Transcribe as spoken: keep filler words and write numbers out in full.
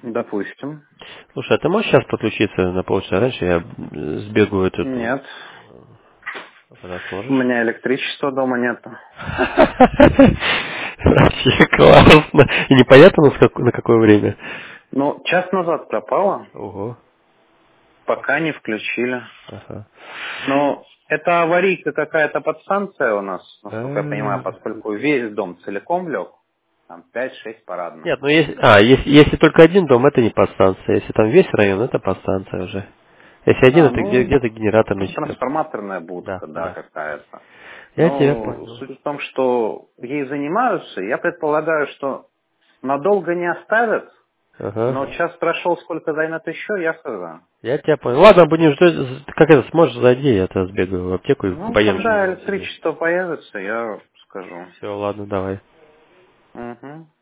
Допустим. Слушай, а ты можешь сейчас подключиться на полчаса раньше? Я сбегаю эту... Нет. Когда У сможешь? меня электричества дома нету. Вообще классно. И непонятно, на, скак- на какое время? Ну, час назад пропало. Ого. Пока не включили. Ага. Но это аварийка какая-то подстанция у нас, насколько я понимаю, А. поскольку весь дом целиком лег. Там пять-шесть парадных. Нет, ну если... А, если, если только один дом, это не подстанция. Если там весь район, это подстанция уже. Если один, А, это где- ну, где-то генераторный чип. трансформаторная Да, будка, да, да. какая-то. Я тебя Но понял. суть в том, что ей занимаются, я предполагаю, что надолго не оставят, но Ага. час прошел, сколько займет еще, я сказал. Я тебя понял. Ладно, будем ждать. Как это, сможешь, зайди, я тогда сбегаю в аптеку и Ну, поем когда чего-нибудь себе. электричество появится, я скажу. Все, ладно, давай. Угу.